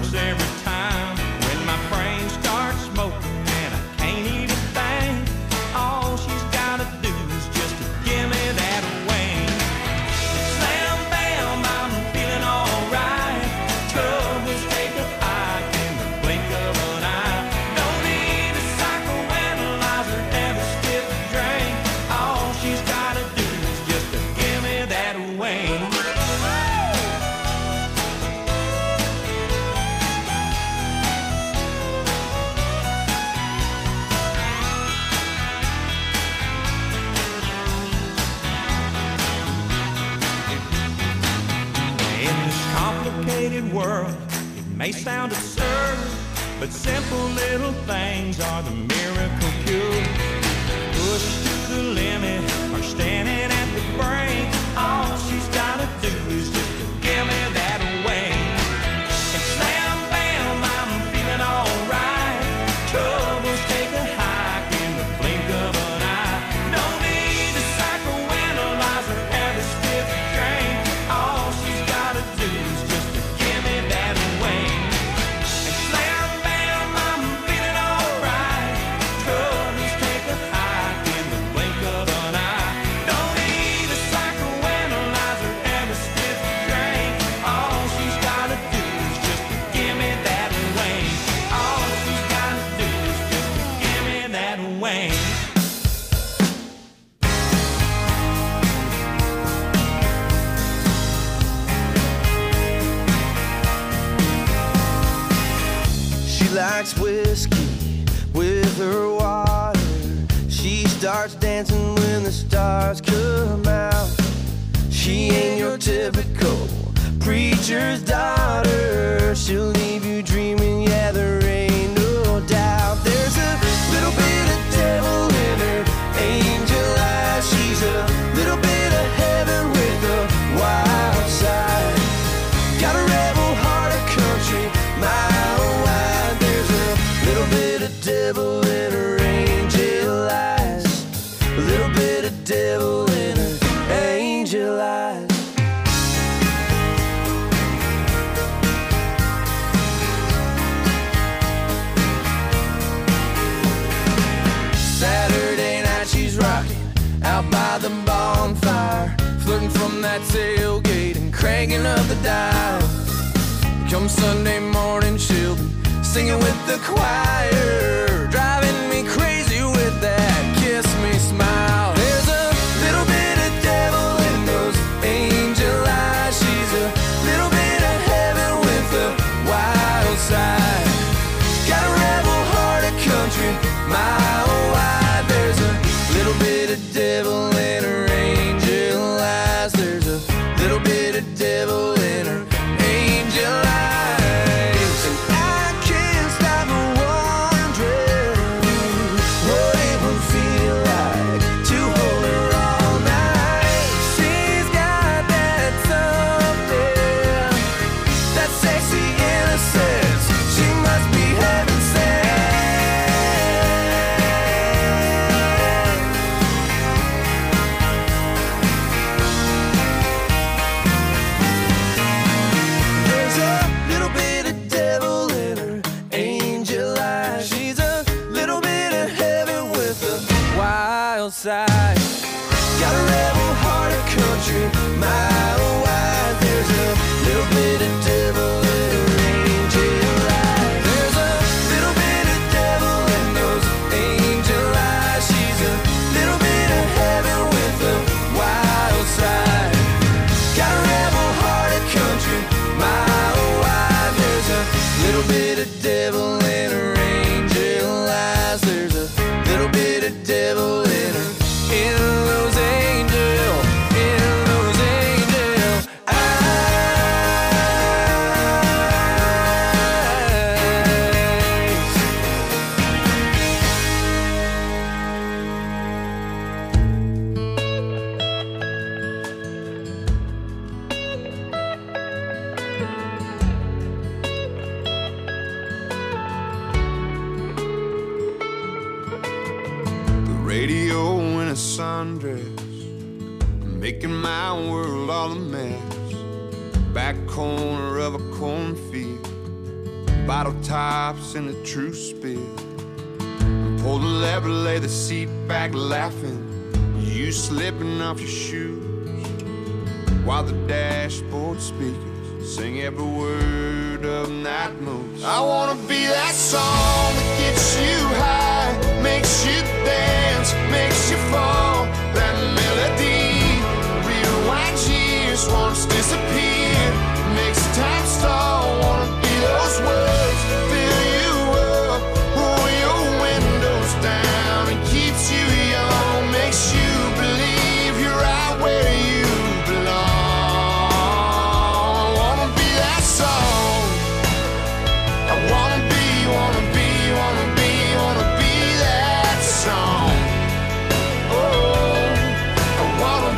hurts every time when my brain starts smoking and I can't even think. All she's gotta do is just to give me that wing. Slam bam, I'm feeling alright. Troubles take a hike in the blink of an eye. Don't need a psychoanalyze or have a stiff drink. All she's gotta do is just to give me that wing. Complicated world, it may sound absurd, but simple little things are the miracle cure. Pushed to the limit or standing at the brink, all she's gotta do is just to give me that wing. And slam bam, I'm feeling alright. Troubles take a hike in the blink of an eye. No need to psychoanalyze or have a stiff drink. All she's gotta do is just to give me that wing. And slam bam, I'm feeling alright. Troubles take a hike in the blink of an eye. Don't need a psychoanalyze or have a stiff drink. All she's gotta do is just to give me that wing. All she's gotta do is just to give me that wing. She likes whiskey with her water. She starts dancing when the stars come out. She ain't your typical preacher's daughter. She'll leave you dreaming, yeah, there ain't no doubt. There's a little bit of devil in her angel eyes. She's a little bit of heaven with a wild side. Got a rebel heart of country, mile wide. There's a little bit of devil in her angel eyes. A little bit of devil in her angel eyes. Saturday night she's rocking out by the bonfire, flirting from that tailgate and cranking up the dial. Come Sunday morning she'll be singing with the choir, driving me crazy with that kiss me smile. There's a little bit of devil in those angel eyes. She's a little bit of heaven with a wild side. Got a rebel heart of country, mile wide. There's a little bit of devil in her angel eyes. There's a little bit of devil in her angel eyes. And I can't stop wondering what it would feel like to hold her all night. She's got that something, that sexy innocence. She must be heaven sent. There's a little bit of devil in her angel eyes. She's a little bit of heaven with a wild side. Got a rebel heart of country, mile wide. There's a little bit of devil in her angel eyes. There's a little bit of devil in those angel eyes. She's a little bit of heaven with a wild side. Got a rebel heart of country, mile wide. There's a little bit of devil in her angel eyes. There's a little bit of devil in her, in those angel radio in a sundress, making my world all a mess. Back corner of a cornfield, bottle tops and the truth spill. Pull the lever, lay the seat back laughing. You slipping off your shoes while the dashboard speakers sing every word of Night Moves. I wanna be that song that gets you high, makes you dance, makes you fall. That melody rewinds years, once disappeared, makes time stall. Wanna be those words, fill you up, pull your windows down, and keeps you young, makes you believe you're right where you belong. I wanna be that song. I wanna be that song. Oh, I wanna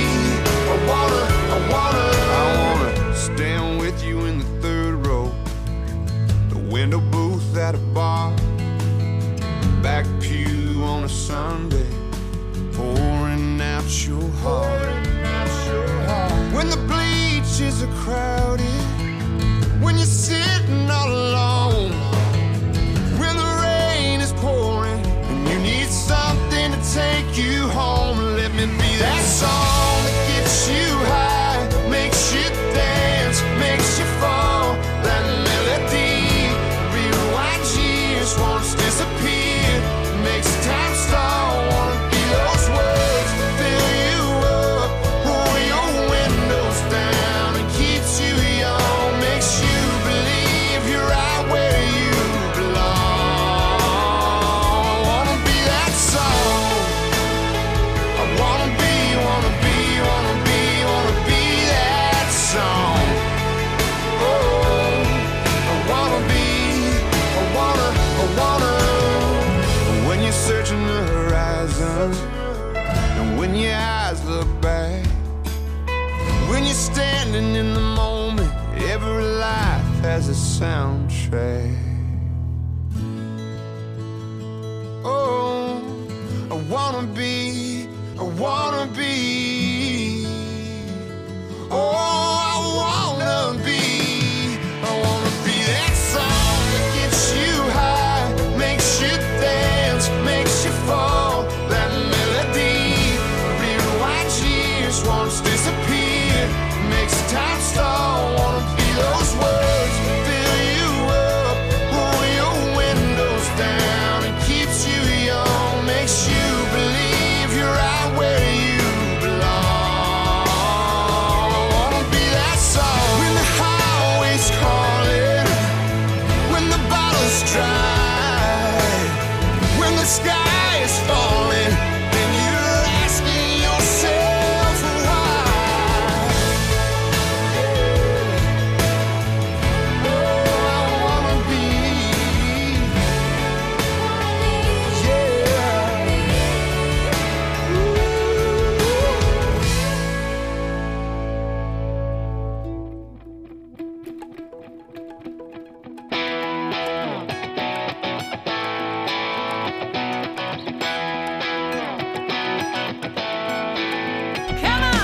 stand with you in the third row, the window booth at a bar, back pew on a Sunday, pouring out your heart. When the bleachers are crowded, when you're sitting all alone, when the rain is pouring and you need something to take you home, let me be that song that gets you high, makes you dance, makes you fall. That melody rewinds years, once disappeared, makes time stall. Wanna be those words, fill you up, pull your windows down, and keeps you young, makes you believe you're right where you belong. I wanna be that song. I wanna be that song. Oh, I wanna be. When you're searching the horizon, and when your eyes look back, when you're standing in the moment, every life has a soundtrack. Oh, I wanna be. Oh, I wanna be that song that gets you high, makes you dance, makes you fall. That melody rewinds years, once disappeared, makes time stall. Wanna be those words, fill you up, pull your windows down, and keeps you young, makes you believe you're right where you belong. I wanna be that song. When the highway's calling, when the bottle's dry, when the sky is falling, and you're asking yourself why. Oh, I wanna be, yeah. Come on!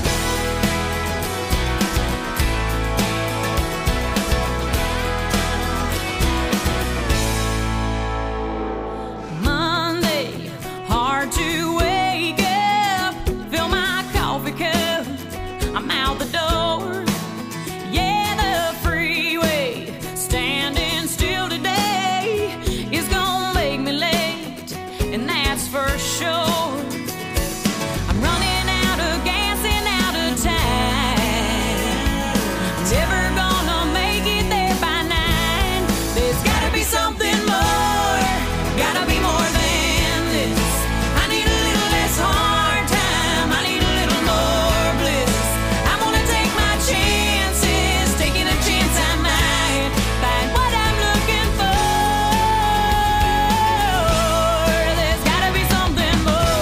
Monday, hard to wake up, fill my coffee cup, I'm out the door. Yeah, the freeway, standing still today, is gonna make me late, and that's for sure. I'm running out of gas and out of time. Never gonna make it there by 9. There's gotta be something more. Gotta be more than this. I need a little less hard time. I need a little more bliss. I'm gonna take my chances, taking a chance I might find what I'm looking for. There's gotta be something more.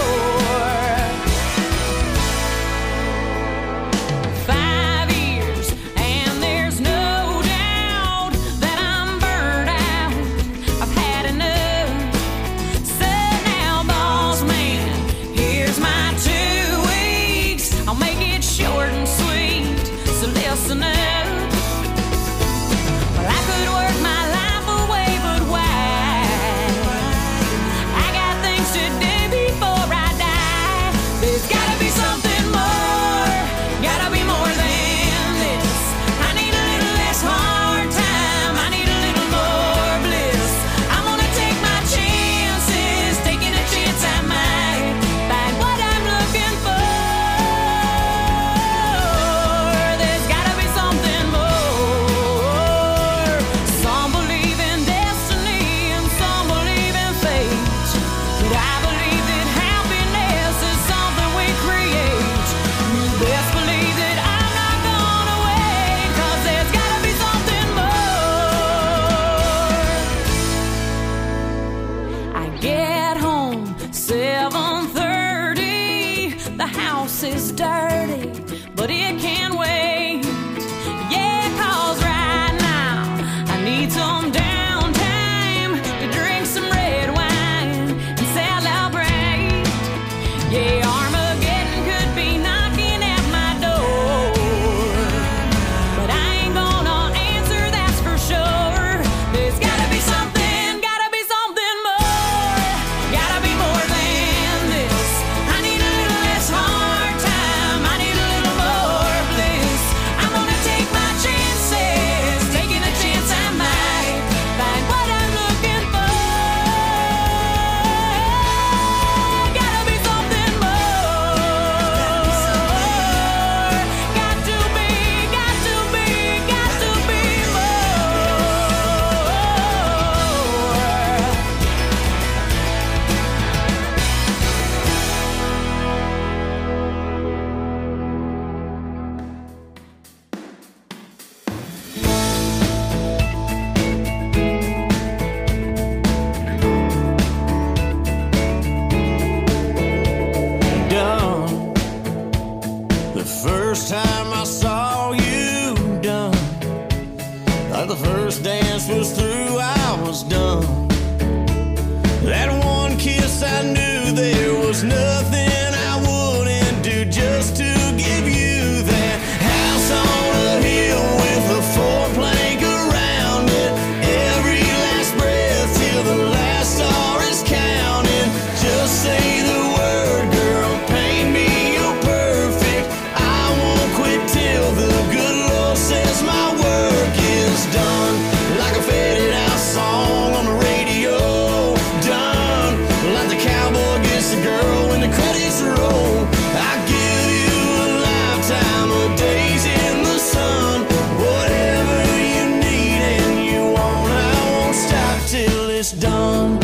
there was nothing I wouldn't do just to give you that house on a hill with a four-plank around it. Every last breath till the last star is counted. Just say the word, girl, paint me, you're perfect. I won't quit till the good Lord says my work is done. Like a faded out song on the radio, done. Like the cowboy gets the girl when the credits roll. I give you a lifetime of days in the sun. Whatever you need and you want, I won't stop till it's done.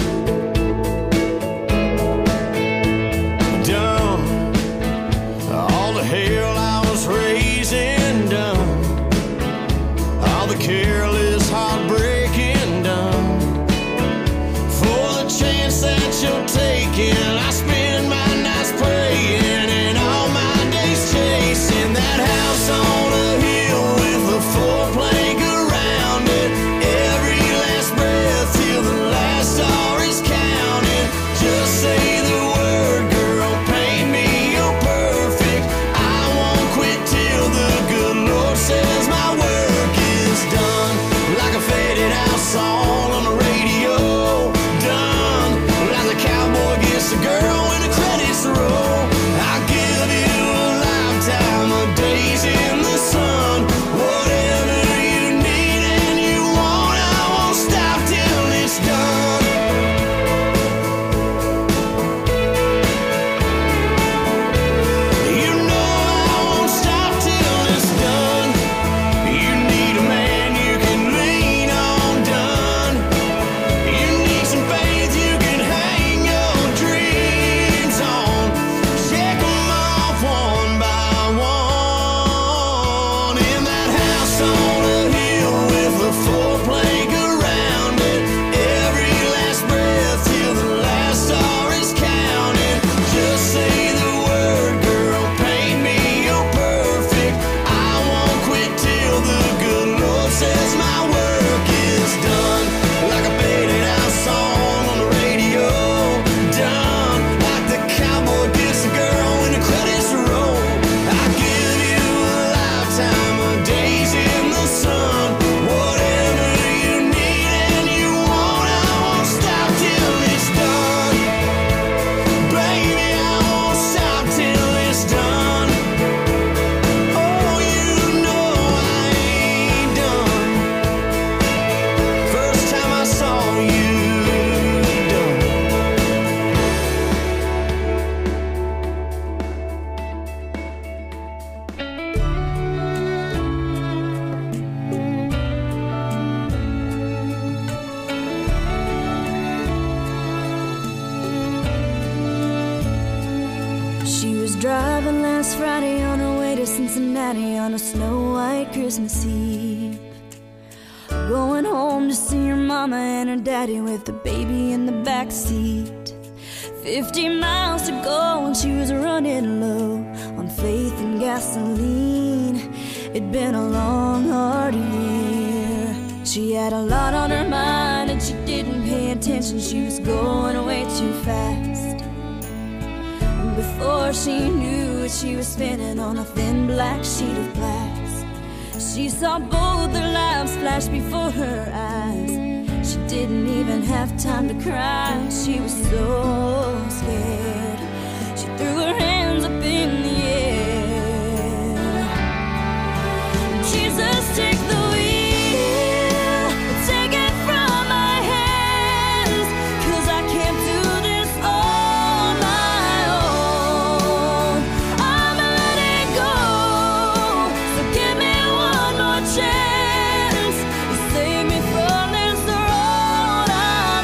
Done. All the hell I was raising, done. All the careless heartbreaking, done. For the chance that you're taking, I spend my nights praying and all my days chasing that house on a hill with a four-plank around it. Every last breath till the last star is counted. Just say the word, girl, paint me, you're perfect. I won't quit till the good Lord says my work is done. Like a faded out song on the radio, done. Like the cowboy gets the girl when the credits roll. I'll give you a lifetime of days in the sun. Whatever you need and you want, I won't stop till it's done. You know I won't stop till it's done. You need a man you can lean on, done. You need some faith you can hang your dreams on. Check them off one by one. In that house on a hill with a four-plank around it. Every last breath till the last star is counted. Just say the word, girl, paint me, you're perfect. I won't quit till the good Lord says my work is done. Like a faded out song on the radio, done. Like the cowboy gets the girl when the credits roll. I give you a lifetime of days in the sun. Whatever you need and you want, I won't stop till it's done. Baby, I won't stop till it's done. Oh, you know I ain't done. First time I saw you, done. She was driving last Friday on her way to Cincinnati on a snow-white Christmas Eve. Going home to see her mama and her daddy with the baby in the back seat. 50 miles to go and she was running low on faith and gasoline. It'd been a long, hard year. She had a lot on her mind and she didn't pay attention. She was going way too fast. Before she knew it, she was spinning on a thin black sheet of glass. She saw both their lives flash before her eyes. She didn't even have time to cry. She was so scared. She threw her hands up in the air. Jesus, take the wheel, take it from my hands, 'cause I can't do this on my own. I'm letting go, so give me one more chance. Save me from this road I'm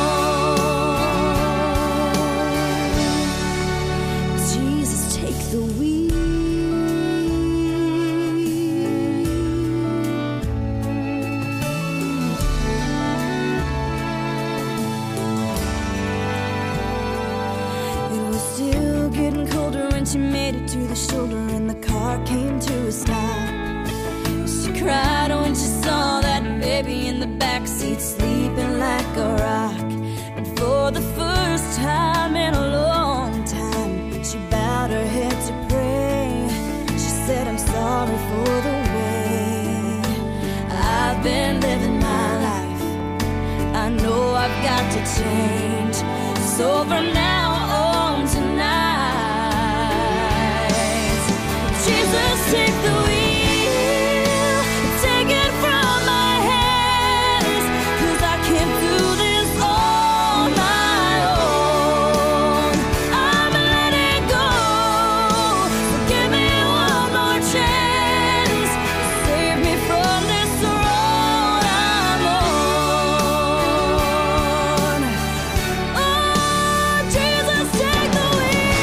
on. Jesus, take the wheel. It was still getting colder when she made it to the shoulder and the car came to a stop. She cried when she saw that baby in the backseat sleeping like a rock. And for the first time in a long could change. So from now on tonight, Jesus, take the wheel, take it from my hands, 'cause I can't do this on my own. I'm letting go, so give me one more chance, save me from this road I'm on. Oh, Jesus, take the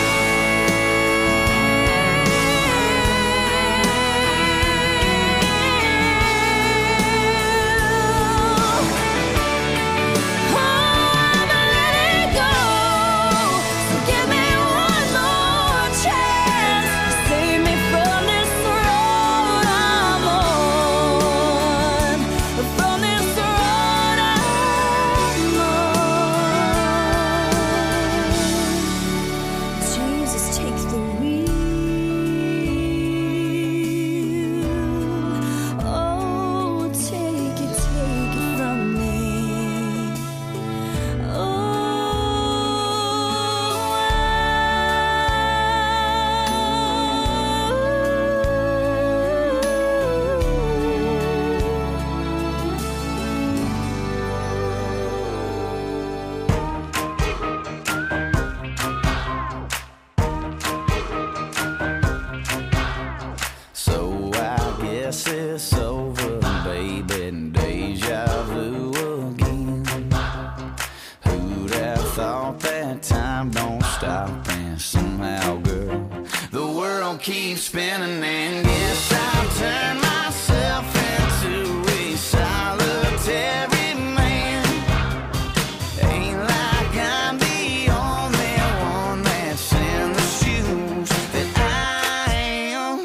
It's over, baby, deja vu again. Who'd have thought that time don't stop, and somehow, girl, the world keeps spinning, and yes, I've turned myself into a solitary man. Ain't like I'm the only one that's in the shoes that I am.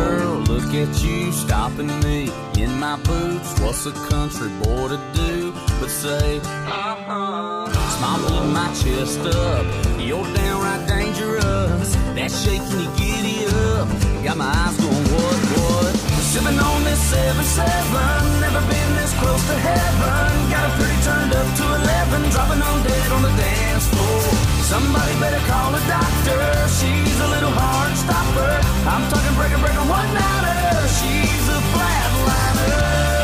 At you stopping me in my boots. What's a country boy to do but say, smile pulling my chest up. You're downright dangerous. That shaking you giddy up. Got my eyes going, what? Sipping on this 7-7. Never been this close to heaven. Got it pretty turned up to 11. Dropping on dead on the dance floor. Somebody better call a doctor. She's a little hard stopper. I'm talking breaker, one-nighter. She's a flatliner.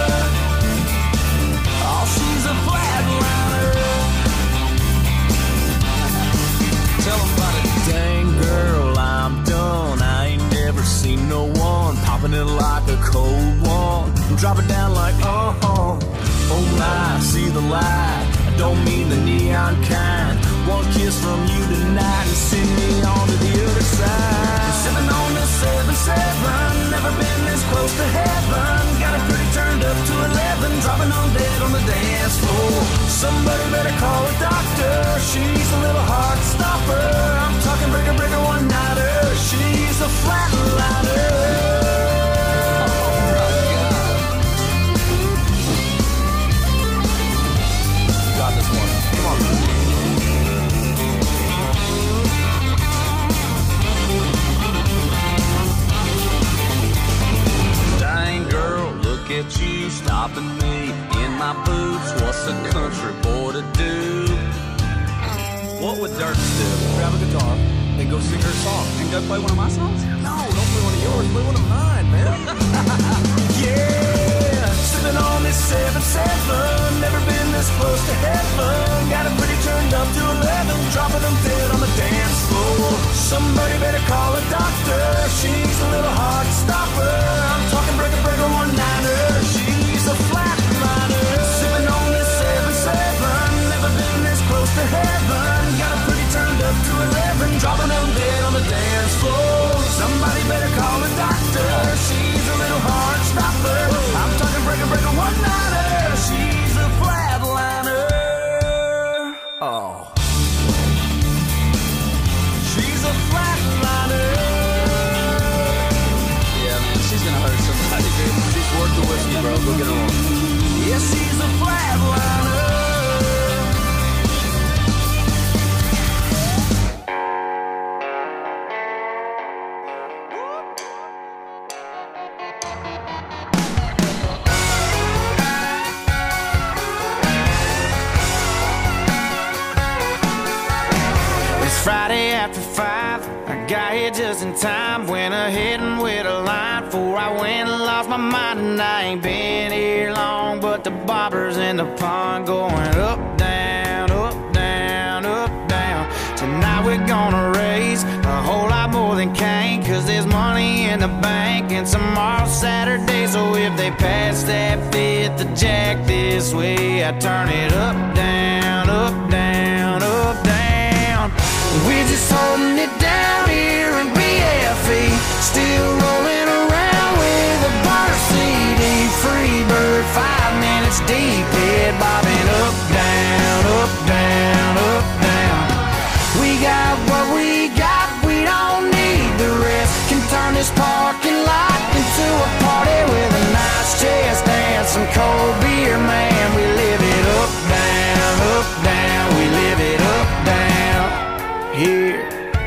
Oh, she's a flatliner. Tell 'em about it. Dang girl, I'm done. I ain't never seen no one popping it like a cold one. Drop it down like, oh my, see the light. I don't mean the neon kind. One kiss from you tonight and send me on to the other side. Sipping on the 7-7. Never been this close to heaven. Got it pretty turned up to 11. Dropping on dead on the dance floor. Somebody better call a doctor. She's a little heart stopper. I'm talking breaker, one-nighter. She's a flatliner. At you stopping me in my boots. What's a country boy to do? What would Dirk do? Grab a guitar and go sing her song. And go play one of my songs? No, don't play one of yours. Play one of mine, man. Yeah, sipping on this 7-7. Never been this close to heaven. Got it pretty turned up to 11. Dropping them dead on the dance floor. Somebody better call a doctor. She's a little heart stopper. I'm talking breaker, one-nighter. She's a flatliner. Sipping on this 7-7. Never been this close to heaven. Got it pretty turned up to 11. Dropping them dead on the dance floor. Somebody better call a doctor. She's a little heart stopper. I'm talking breaker, one-nighter. She's a flatliner. Oh. She's a flatliner. Yeah, man, she's gonna hurt somebody, dude. She's worth the whiskey, bro. Go get her on. Yeah, she's a flatliner. Friday after 5, I got here just in time. Went ahead and with a line before I went and lost my mind. And I ain't been here long, but the bobbers in the pond going up, down, up, down, up, down. Tonight we're gonna raise a whole lot more than Cain, 'cause there's money in the bank and tomorrow's Saturday. So if they pass that fifth, the jack this way, I turn it up, down, up, down, up, down. We're just holding it down here in BFE. Still rolling around with a bar CD. Free bird, 5 minutes deep. Head bobbing up, down, up, down, up, down. We got what we got, we don't need the rest. Can turn this parking lot into a party with a nice chest and some cold beer, man. We live it up, down, up, down. We live it up, down. Here.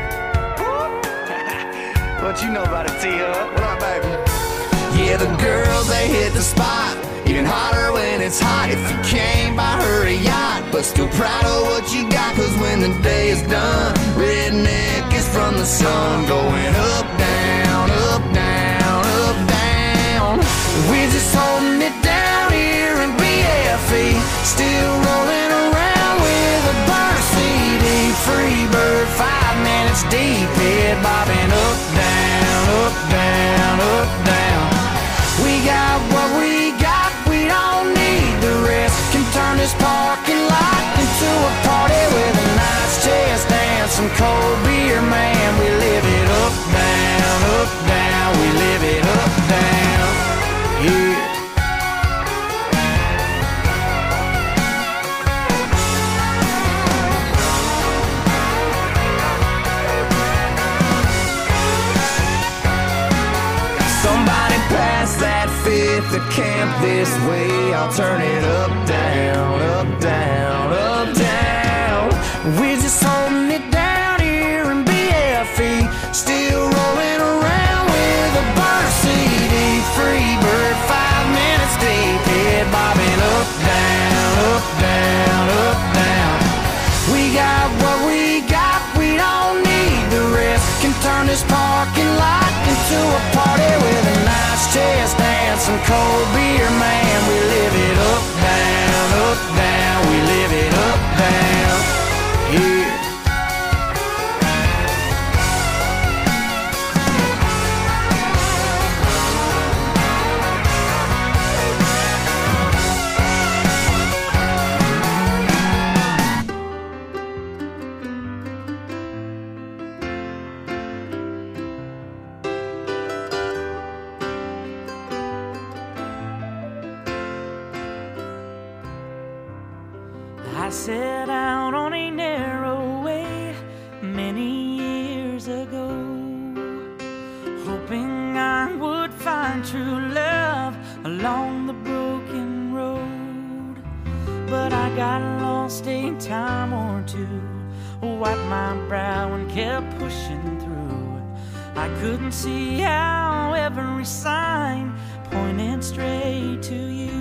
What you know about it, T-Hub? What up, baby? Yeah, the girls, they hit the spot. Even hotter when it's hot. If you came by her a yacht, but still proud of what you got. 'Cause when the day is done, redneck is from the sun. Going up, down, up, down, up, down. We're just holding it down here in BFE. Still rolling around with a burn CD. Free bird, 5 minutes deep. Head bobbing up, down, up, down, up, down. We got what we got, we don't need the rest. Can turn this parking lot into a party with a nice chest and some cold beer, man. We live it up, down. if you camp this way, I'll turn it up, down, up, down, up, down. We're just holding it down here in BFE, still rolling around with a burner CD. Free bird, 5 minutes deep, head bobbing up, down, up, down, up, down. We got what we got, we don't need the rest. Can turn this parking lot into a party with a nice chest dance and cold beer, man. We live it up, down, we live it up, down, yeah. I set out on a narrow way many years ago, hoping I would find true love along the broken road. But I got lost a time or two, wiped my brow and kept pushing through. I couldn't see how every sign pointed straight to you.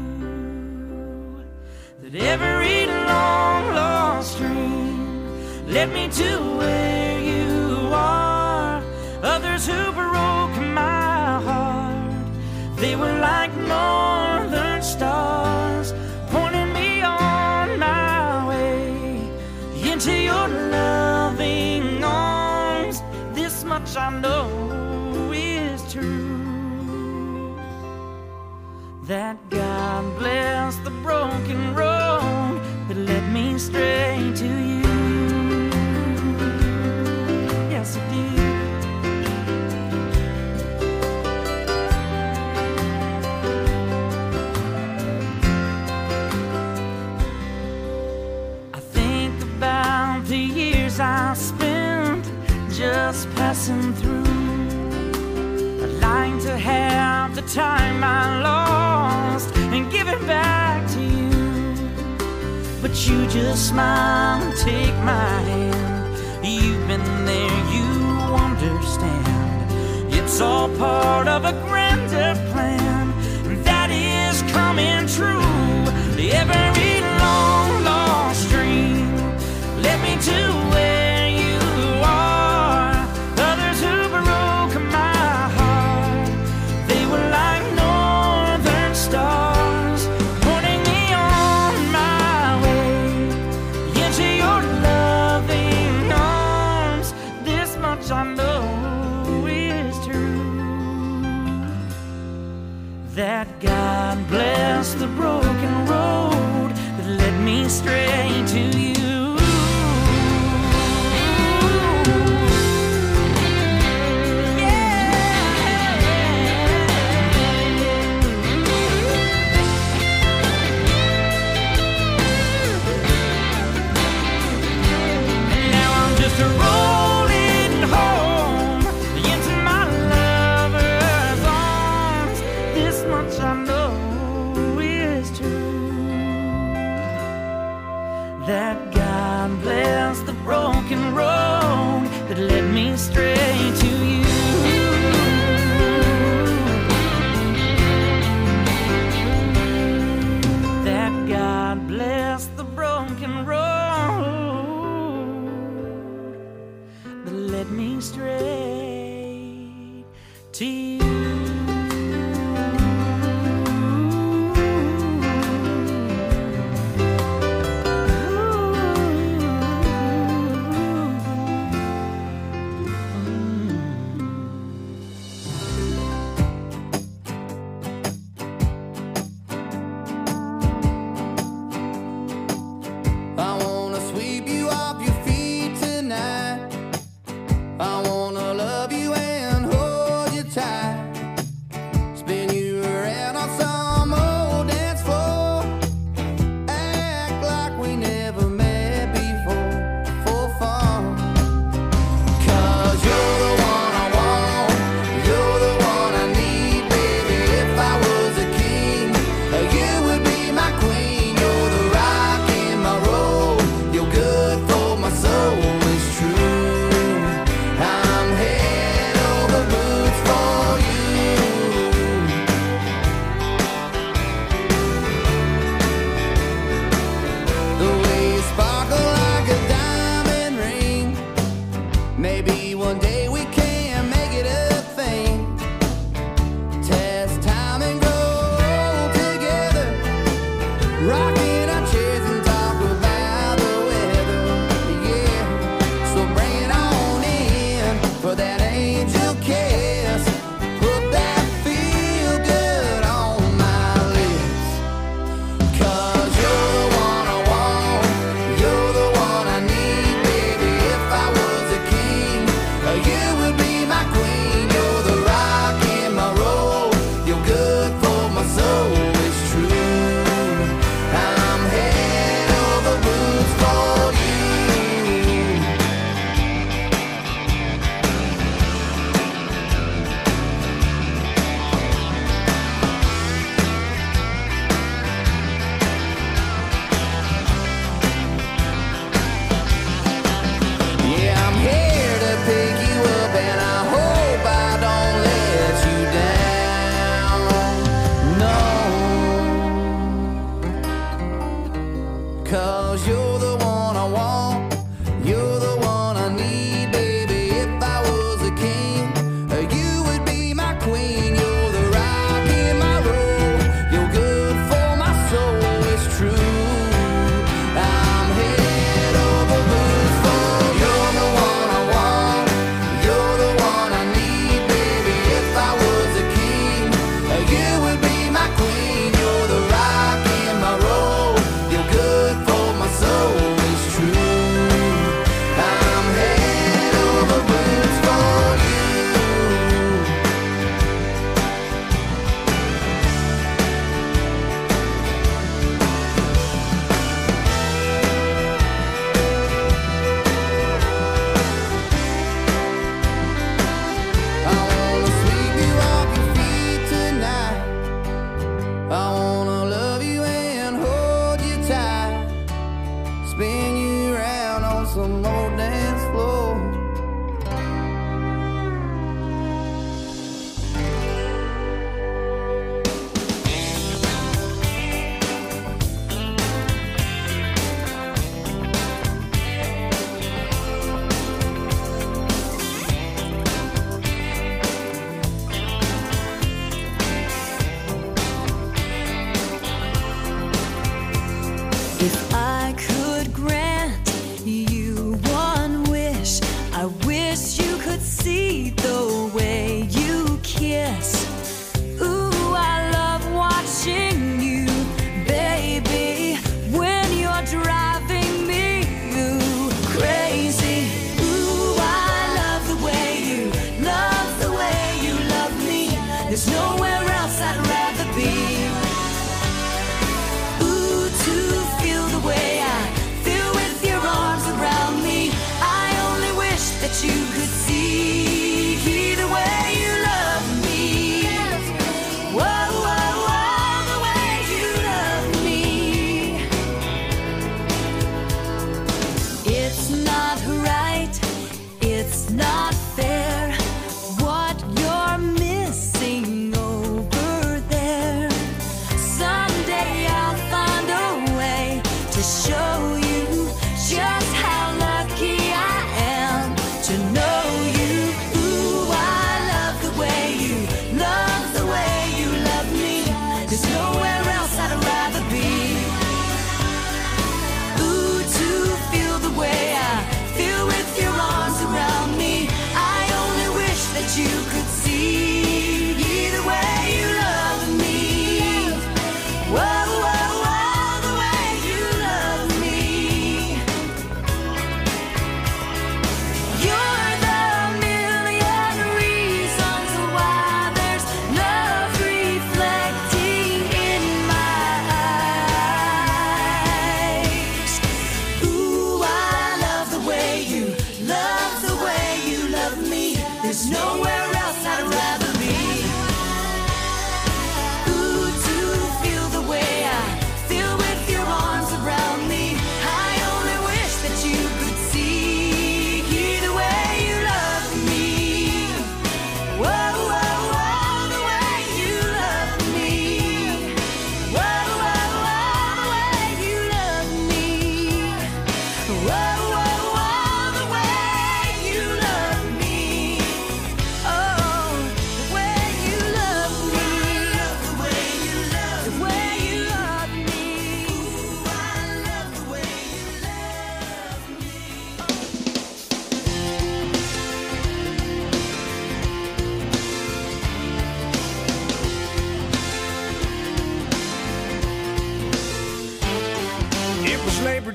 That every long lost dream led me to where you are. Others who broke my heart, they were like northern stars, pointing me on my way into your loving arms. This much I know is true, that God bless the broken road that led me straight to you. Yes, it did. I think about the years I spent just passing through, lying to have the time I lost and give it back to you. But you just smile and take my hand. You've been there, you understand. It's all part of a grander plan that is coming true. Every long lost dream led me to where you are. Others who broke my heart, they were like northern stars, pointing me on my way into your loving arms. This much I know is true, that God bless the broken road that led me straight to you. Rolling home into my lover's arms. This much I know is true, that God bless the broken road that led me straight to you. That God bless the broken road that led me straight to you. I wanna sweep you off your feet tonight. I wanna love you and hold you tight. Spin you around on some old dance floor. Act like we never met before, for fun. 'Cause you're the one I want, you're the one I need, baby. If I was a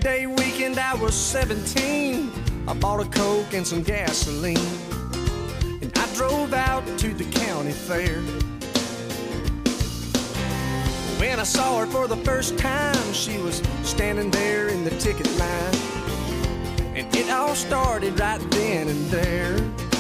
Day weekend, I was 17. I bought a Coke and some gasoline, and I drove out to the county fair. When I saw her for the first time, she was standing there in the ticket line, and it all started right then and there.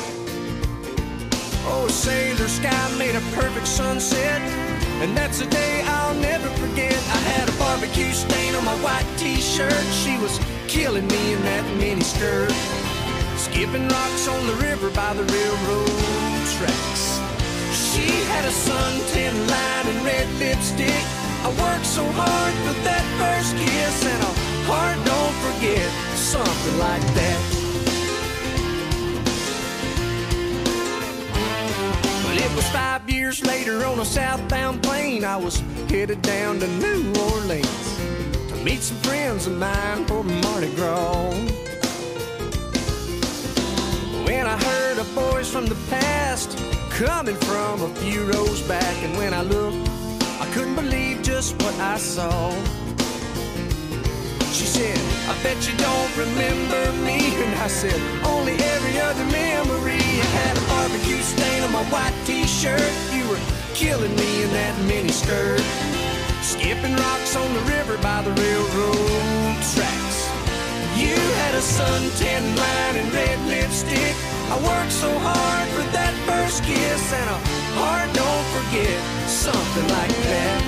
Oh, sailor sky made a perfect sunset, and that's a day I'll never forget. I had a barbecue stain on my white t-shirt. She was killing me in that mini skirt, skipping rocks on the river by the railroad tracks. She had a suntan line and red lipstick. I worked so hard for that first kiss, and a heart don't forget, something like that. But it was 5 years later on a southbound plane. I was headed down to New Orleans to meet some friends of mine for Mardi Gras. When I heard a voice from the past coming from a few rows back, and when I looked, I couldn't believe just what I saw. She said, I bet you don't remember me. And I said, only every other memory. I had a barbecue stain on my white t-shirt. You were killing me in that mini skirt, skipping rocks on the river by the railroad tracks. You had a suntan line and red lipstick. I worked so hard for that first kiss, and a heart don't forget, something like that.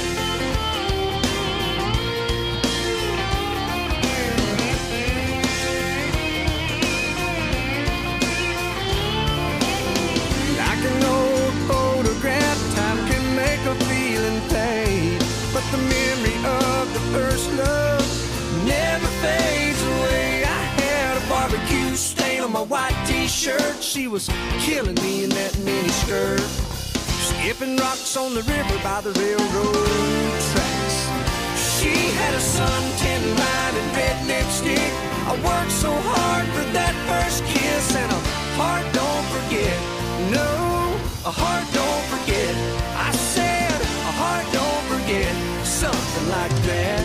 Like an old photograph, time can make a feeling fade, but the memory of the first love never fades away. I had a barbecue stain on my white t-shirt. She was killing me in that mini skirt, skipping rocks on the river by the railroad tracks. She had a suntan line and red lipstick. I worked so hard for that first kiss, and a heart don't forget. No, a heart don't forget. I said a heart don't forget, something like that.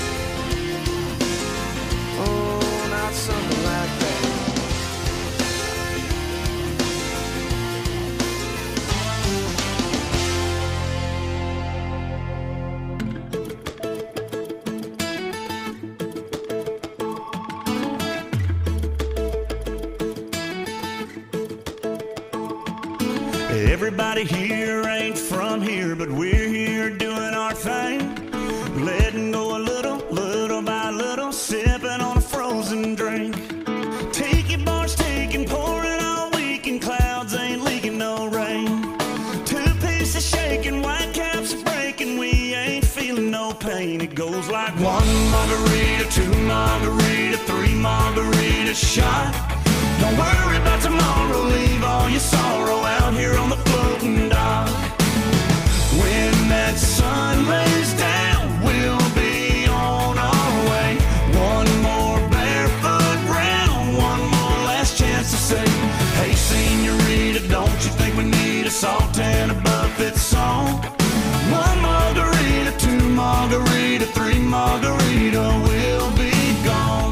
Oh, not something like that. Everybody here ain't from here, but we're here doing our thing, letting go a little, little by little, sipping on a frozen drink. Tiki bars taking, pouring all week, and clouds ain't leaking no rain. Two pieces shaking, white caps breaking, we ain't feeling no pain. It goes like one margarita, two margarita, three margarita shot. Don't worry about tomorrow, leave all your sorrow out here on the floating dock. When that sun lays down, we'll be on our way. One more barefoot round, one more last chance to say, hey senorita, don't you think we need a salt and a buffet song? One margarita, two margarita, three margarita, we'll be gone.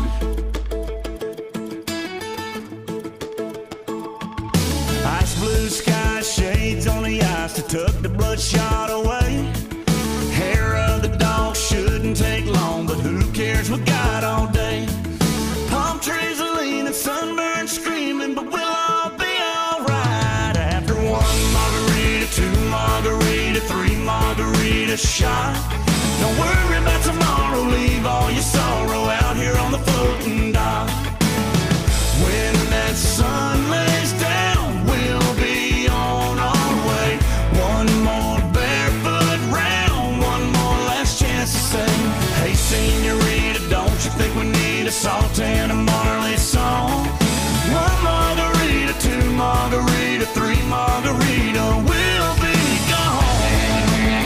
Ice blue sky, shades on the ice to tuck the bloodshot away. Hair of the dog shouldn't take long, but who cares, we got all day. Palm trees are leaning, sunburned screaming, but we'll all be alright. After one margarita, two margarita, three margarita shot. Don't worry about tomorrow, leave all your sorrow out here on the floating dock. When that sun lays down, we'll be on our way. One more barefoot round, one more last chance to say, hey senorita, don't you think we need a salt and a Marley song? One margarita, two margarita, three margarita, we'll be gone.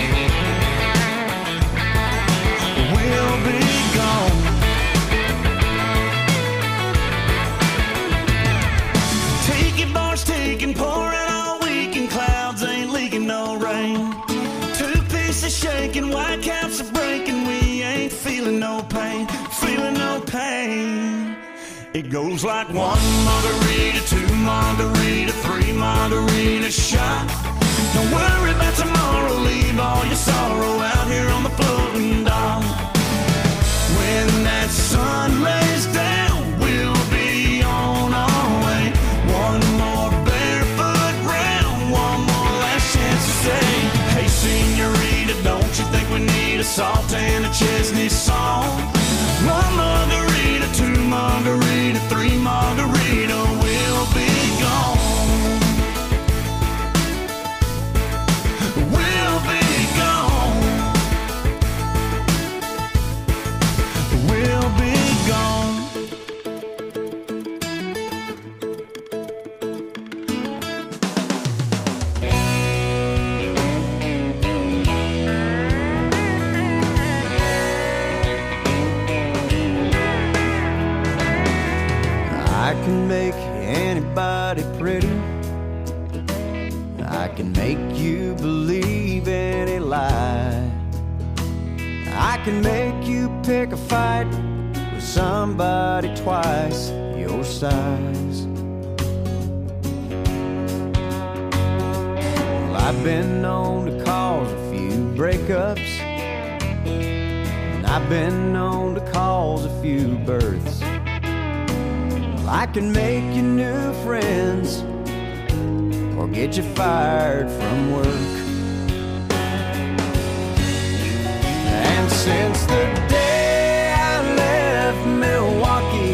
We'll be gone. Tiki bars taking, pouring all week, and clouds ain't leaking no rain. Two pieces shaking, white caps are breaking, we ain't ain't feeling no pain, feeling no pain. It goes like 1 margarita, 2 margarita, 3 margarita shot. Don't worry about tomorrow, leave all your sorrow out here on the floating dock. When that sun lays down, we'll be on our way. One more barefoot round, one more last chance to say, hey senorita, don't you think we need a salt and a Chesney song? 1 margarita, 2 margarita, 3 margarita, we'll be gone. We'll be gone. We'll be gone. I can make anybody pretty. I can make you believe any lie. I can make you pick a fight with somebody twice your size. Well, I've been known to cause a few breakups, and I've been known to cause a few births. I can make you new friends or get you fired from work. And since the day I left Milwaukee,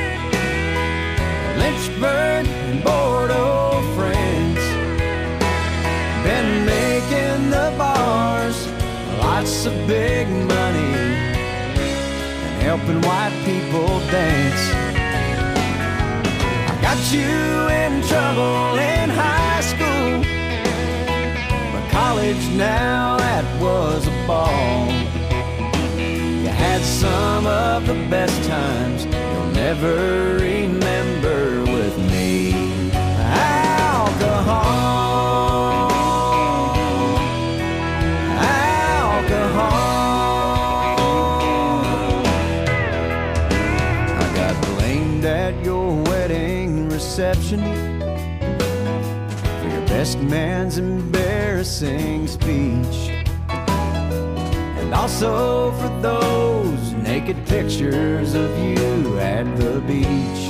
Lynchburg and Bordeaux, France, been making the bars lots of big money and helping white people dance. Got you in trouble in high school, but college now, that was a ball. You had some of the best times you'll never remember with me. Alcohol, alcohol. I got blamed at your wedding reception for your best man's embarrassing speech, and also for those naked pictures of you at the beach.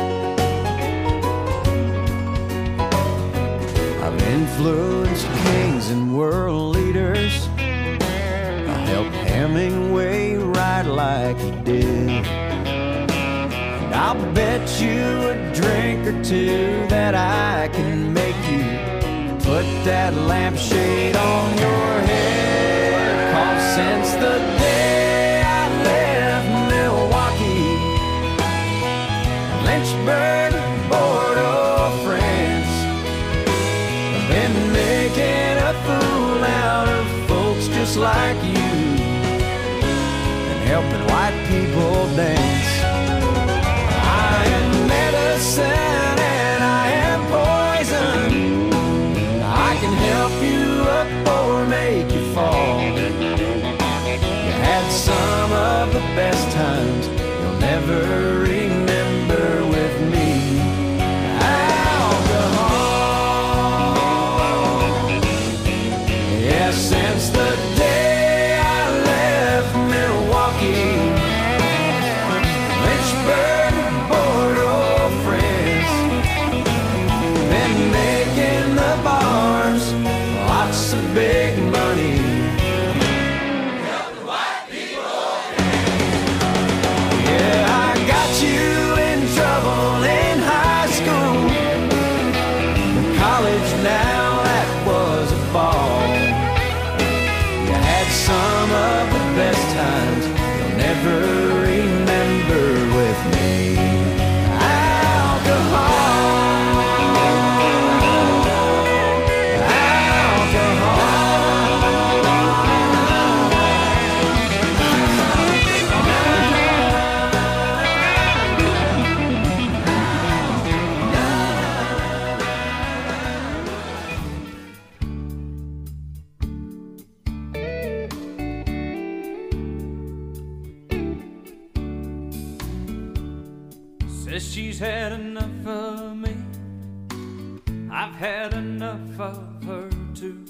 I've influenced kings and world leaders. I helped Hemingway write like he did. I'll bet you a drink or two that I can make you put that lampshade on your head. 'Cause since the day I left Milwaukee, Lynchburg, Bordeaux, France, I've been making a fool out of folks just like you and helping white people dance. I am medicine and I am poison. I can help you up or make you fall. You had some of the best times you'll never remember with me. Alcohol. Yeah, since the day I left Milwaukee, Lynchburg, Bordeaux, France, been making the bars lots of big money says she's had enough of me. I've had enough of her too.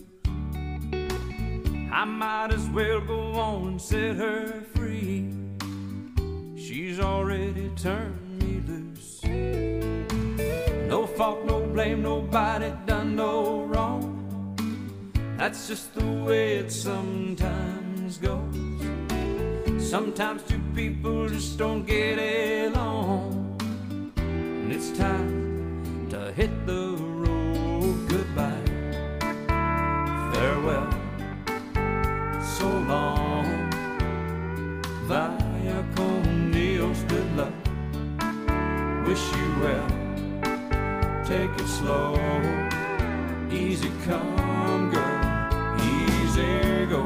I might as well go on and set her free. She's already turned me loose. No fault, no blame, nobody done no wrong. That's just the way it sometimes goes. Sometimes two people just don't get along, and it's time to hit the road. Goodbye, farewell, so long, vaya con Dios, good luck, wish you well, take it slow, easy come girl, easy go.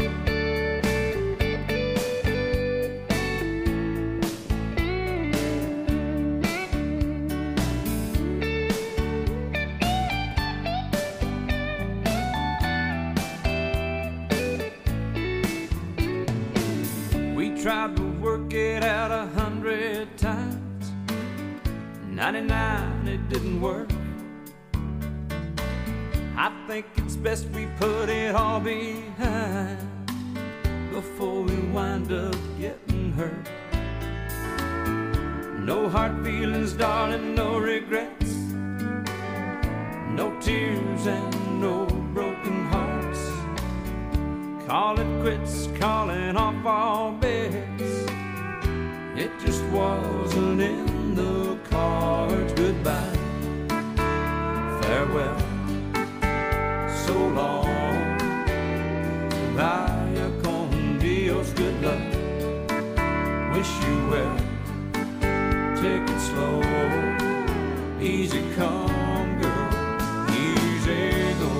Tried to work it out 100 times, 99 it didn't work. I think it's best we put it all behind before we wind up getting hurt. No hard feelings, darling, no regrets, no tears and no broken hearts. Call it quits, calling off all bets. It just wasn't in the cards. Goodbye, farewell, so long, vaya con Dios, good luck, wish you well, take it slow, easy come girl, easy go.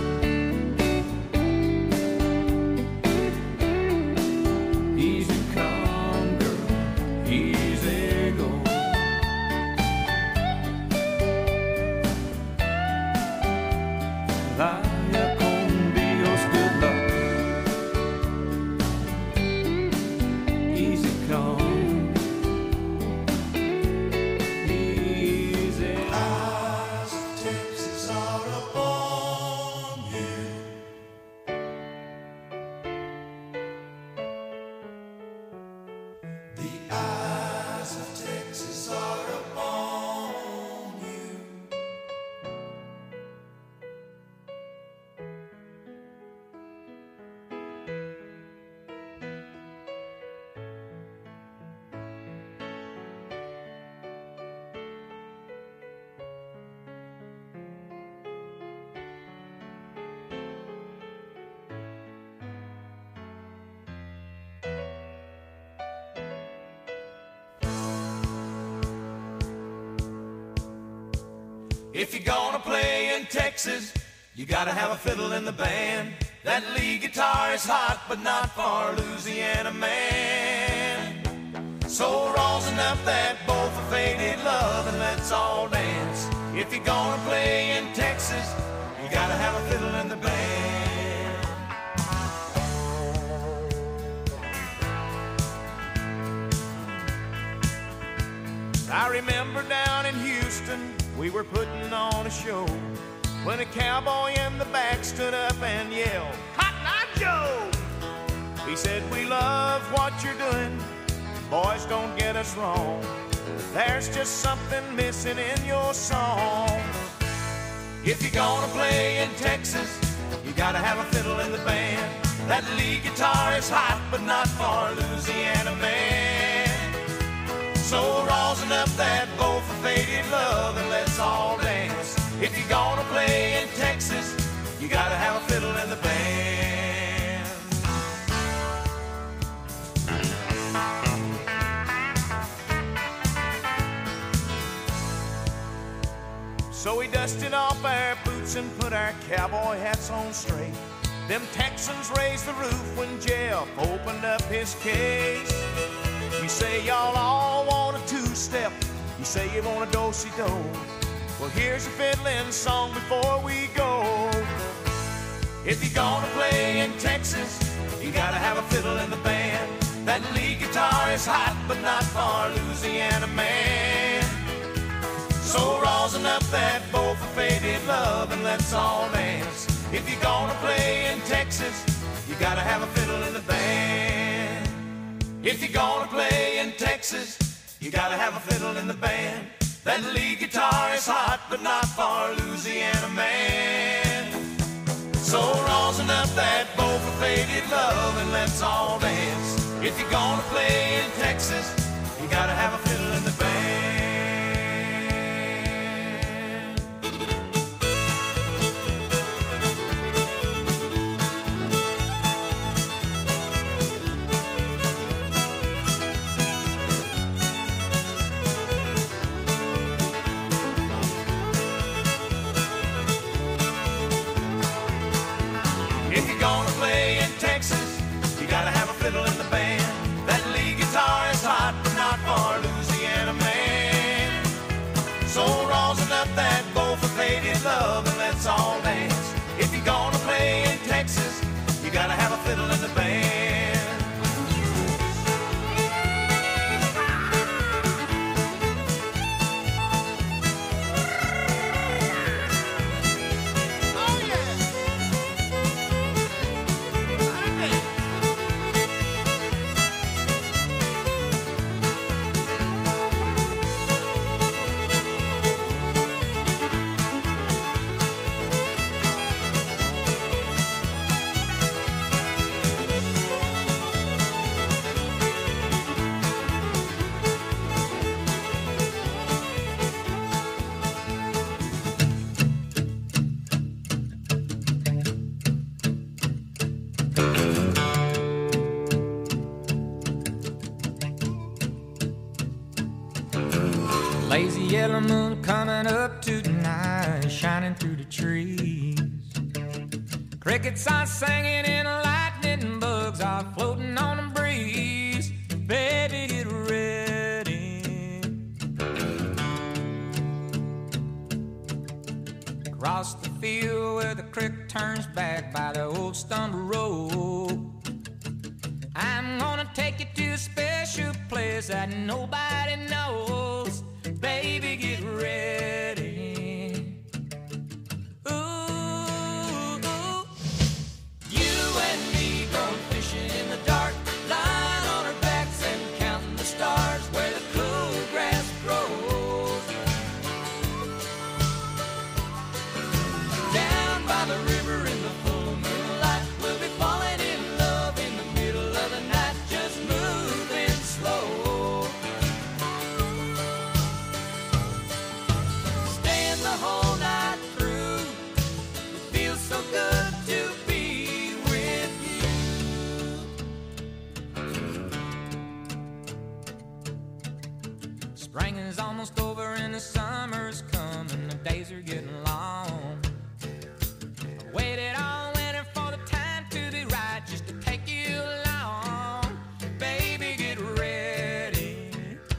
If you're gonna play in Texas, you gotta have a fiddle in the band. That lead guitar is hot, but not for Louisiana man. So rosin up that bowl for faded love and let's all dance. If you're gonna play in Texas, you gotta have a fiddle in the band. I remember down in Houston, we were putting on a show when a cowboy in the back stood up and yelled, "Cotton Eye Joe!" He said, "We love what you're doing, boys, don't get us wrong. There's just something missing in your song. If you're gonna play in Texas, you gotta have a fiddle in the band. That lead guitar is hot, but not for Louisiana man. So rosin up that bowl for faded love and let's all dance. If you're gonna play in Texas, you gotta have a fiddle in the band." So we dusted off our boots and put our cowboy hats on straight. Them Texans raised the roof when Jeff opened up his case. You say y'all all want a two-step, you say you want a do-si-do. Well, here's a fiddling song before we go. If you're gonna play in Texas, you gotta have a fiddle in the band. That lead guitar is hot, but not for Louisiana man. rosin up that bowl for faded love and let's all dance. If you're gonna play in Texas, you gotta have a fiddle in the band. If you're gonna play in Texas, you gotta have a fiddle in the band. That lead guitar is hot, but not for Louisiana man. So rosin up that bowl for faded love and let's all dance. If you're gonna play in Texas, you gotta have a fiddle in the band. If you're gonna play in Texas, you gotta have a fiddle in the band. That lead guitar is hot, but not for Louisiana man. So rosin up that bowl for faded love and let's all dance. If you're gonna play in Texas, you gotta have a fiddle in the band. Lazy yellow moon coming up tonight, shining through the trees. Crickets are singing and lightning bugs are floating on the breeze. Baby, get ready. Across the field where the creek turns back by the old stumble road, I'm gonna take you to a special place that nobody knows. Baby, get ready. Ooh, you and me going fishing in the dark, lying on our backs and counting the stars where the cool grass grows. Down by the river in the full moonlight, we'll be falling in love in the middle of the night, just moving slow. Staying the whole night through, it feels so good to be with you. Spring is almost over and the summer's coming, the days are getting long. I waited all winter for the time to be right, just to take you along. Baby, get ready.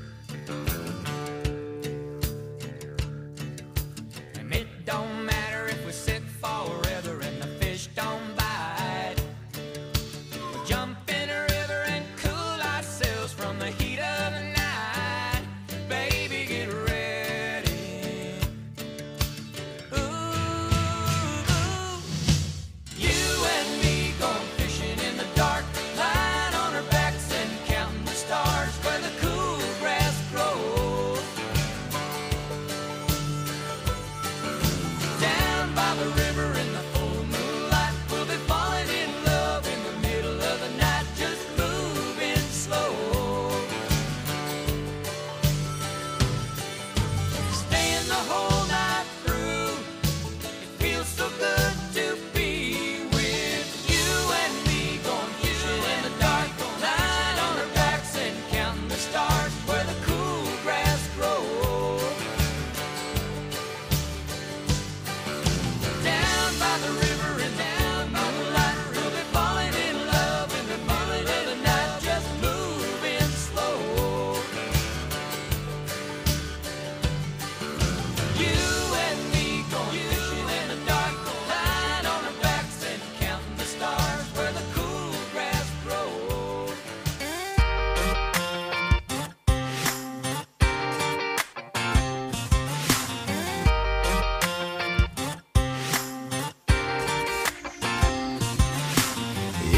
And it don't matter if we sit forever and the fish don't bite. We'll jump in a river and cool ourselves from the heat of the night. Baby, get ready.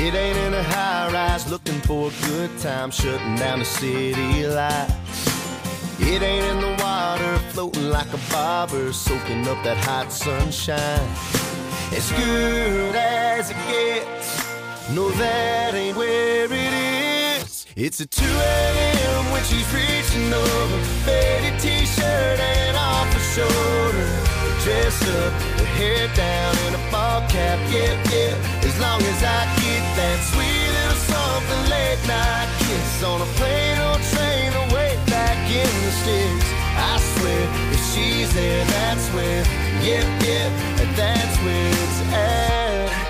It ain't in a high-rise looking for a good time, shutting down the city lights. It ain't in the water floating like a bobber, soaking up that hot sunshine. As good as it gets, no, that ain't where it is. It's a 2 a.m. when she's reaching over, faded t-shirt and off her shoulder, dressed up, her hair down in a ball cap, yeah, yeah. As long as I get that sweet little something late night kiss on a plane or train away back in the sticks. I swear, if she's there, that's where, yep, yep, that's where it's at.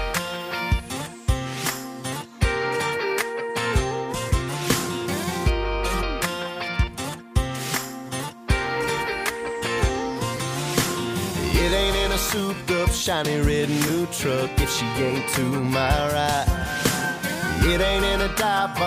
It ain't in a souped up, shiny red new truck if she ain't to my right. It ain't in a dive bar